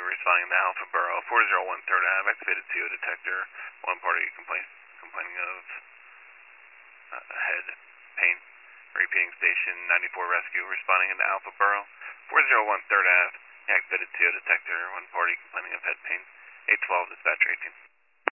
responding to Alpha Borough, 401 3rd Ave, activated CO detector. One party complaining of head pain. Repeating station 94 rescue, responding into Alpha Borough, 401 3rd Ave, activated CO detector. One party complaining of head pain. 812 dispatcher 18.